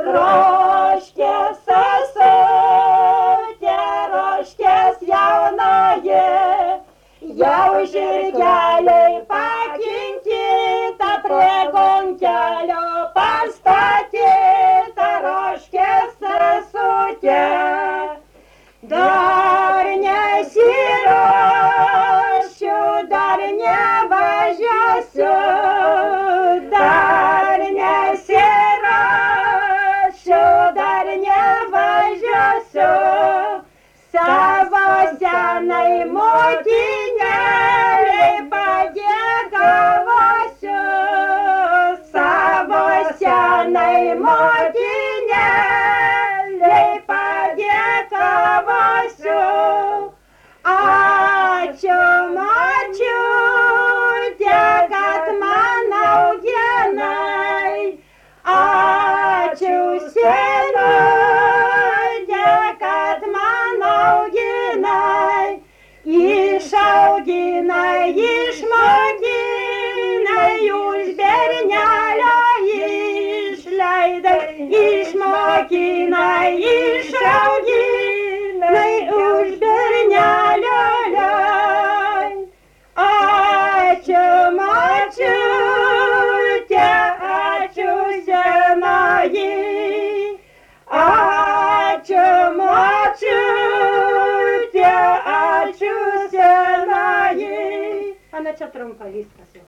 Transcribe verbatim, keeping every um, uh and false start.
Roškės sesutė, roškės jaunoji, jau žirgeliai pakinkyta, prie gonkelio pastatyta roškės sesutė. Dar nesiruošiu, dar nevažiuosiu, dar nesiruošiu, dar nevažiuosiu, savo senai motinėlei padėkavosiu, savo senai motinėlei padėkavosiu. Ačiū močiute, kad man auginai, ačiū senutė, kad man auginai, išauginai, išmokinai, už bernelio išleidai, išmokinai, išauginai, už bernelio leidai. Ačiū močiute, ačiū senoji, ačiū močiute, ačiū senoji. A na čia trumpa viskas.